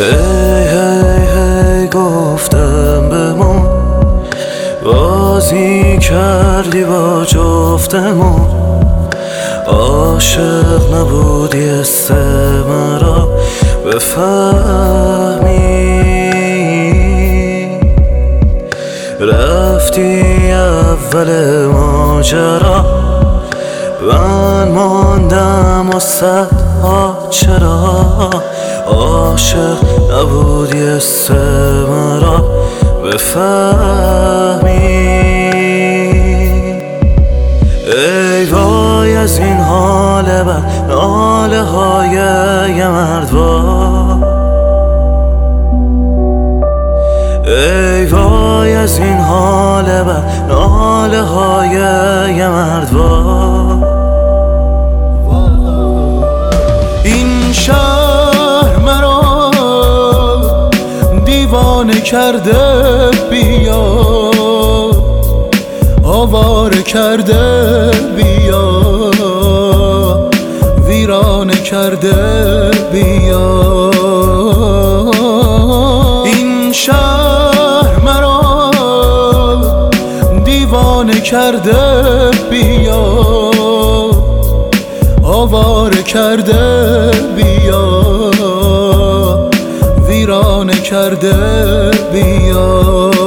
هی هی هی گفتم بمون، بازی کردی با جفتمون. عاشق نبودی اسم مرا بفهمی، رفتی اول ماجرا، من ماندم و صدها چرا. عاشق نبودی اسم مرا بفهمی. ای وای از این حال بد، ناله های یه مرد وای. ای وای از این حال بد، ناله های یه مرد وای. این شهر مرا دیوانه کرده، بیا آواره کرده، بیا ویرانه کرده، بیا. این شهر مرا دیوانه کرده، بیا آواره کرده، بیا ویرانه کرده، بیا.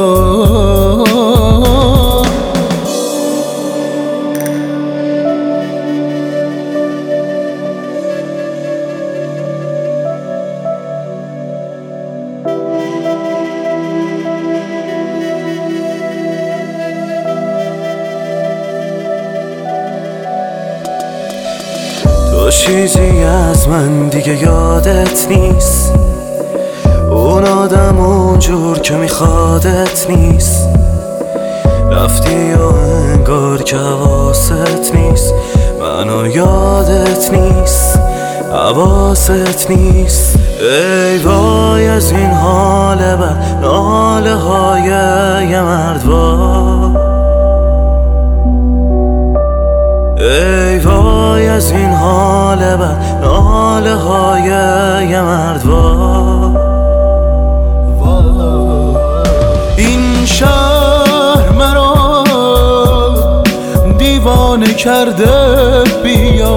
تو چیزی از من دیگه یادت نیست، اون آدم اونجور که میخوادت نیست. رفتی و انگار که حواست نیست، منو یادت نیست، حواست نیست. ای وای از این حال بد، ناله های یه مرد وای. ای وای از این حال بد، ناله های یه مرد وای. این شهر مرا دیوانه کرده، بیا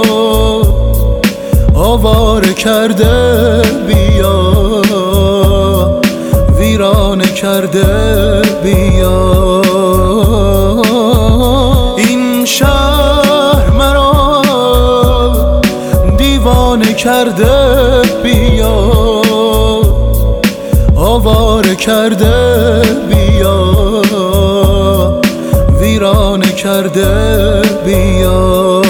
آواره کرده، بیا ویرانه کرده، بیا. این شهر مرا دیوانه کرده، بیا آواره کرده، بیا ویرانه کرده، بیا.